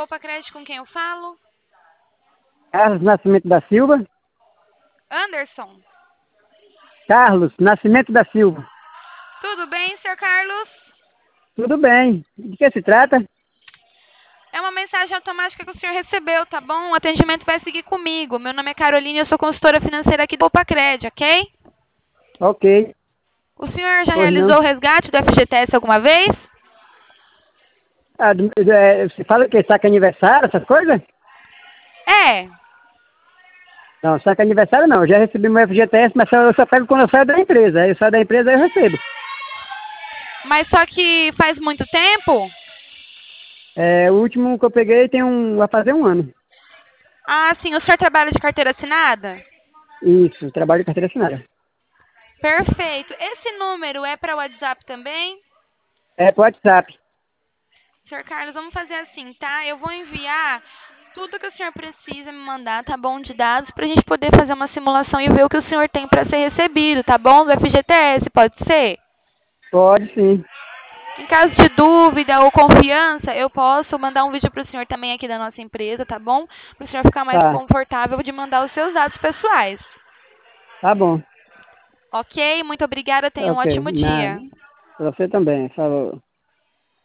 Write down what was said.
Poupa Crédito, com quem eu falo? Carlos Nascimento da Silva. Anderson. Carlos Nascimento da Silva. Tudo bem, Sr. Carlos? Tudo bem. De que se trata? É uma mensagem automática que o senhor recebeu, tá bom? O atendimento vai seguir comigo. Meu nome é Carolina e eu sou consultora financeira aqui do Poupa Crédito, ok? Ok. O senhor já Pois não. realizou o resgate do FGTS alguma vez? Você fala que saca aniversário, essas coisas? É, Não, saca aniversário não. Eu já recebi meu FGTS, mas eu só pego quando eu saio da empresa. Aí eu saio da empresa e eu recebo. mas só que faz muito tempo? O último que eu peguei vai fazer um ano. Ah, sim. O senhor trabalha de carteira assinada? Isso, trabalho de carteira assinada. Perfeito. Esse número é para o WhatsApp também? É pro WhatsApp. Senhor Carlos, vamos fazer assim, tá? Eu vou enviar tudo que o senhor precisa me mandar, tá bom? De dados, pra gente poder fazer uma simulação e ver o que o senhor tem para ser recebido, tá bom? Do FGTS, pode ser? Pode sim. Em caso de dúvida ou confiança, eu posso mandar um vídeo pro senhor também aqui da nossa empresa, tá bom? Para o senhor ficar mais Tá. confortável de mandar os seus dados pessoais. Tá bom. Ok? Muito obrigada, tenha um Ok. ótimo dia. Você também. Falou.